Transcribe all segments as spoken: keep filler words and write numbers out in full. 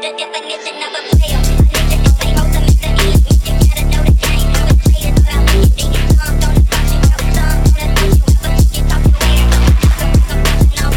the definition of a player. I need to stay hold to Mister E. You gotta know the game. How it's played is all I want. You think it's songs on the spot, you have a song on the spot, you ever you talk to air. No,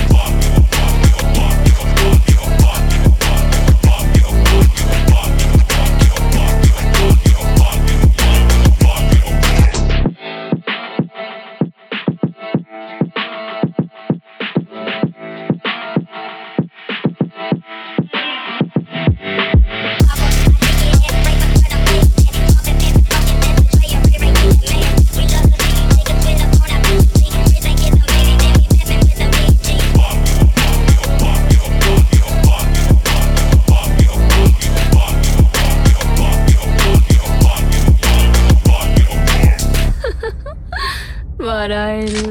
笑える。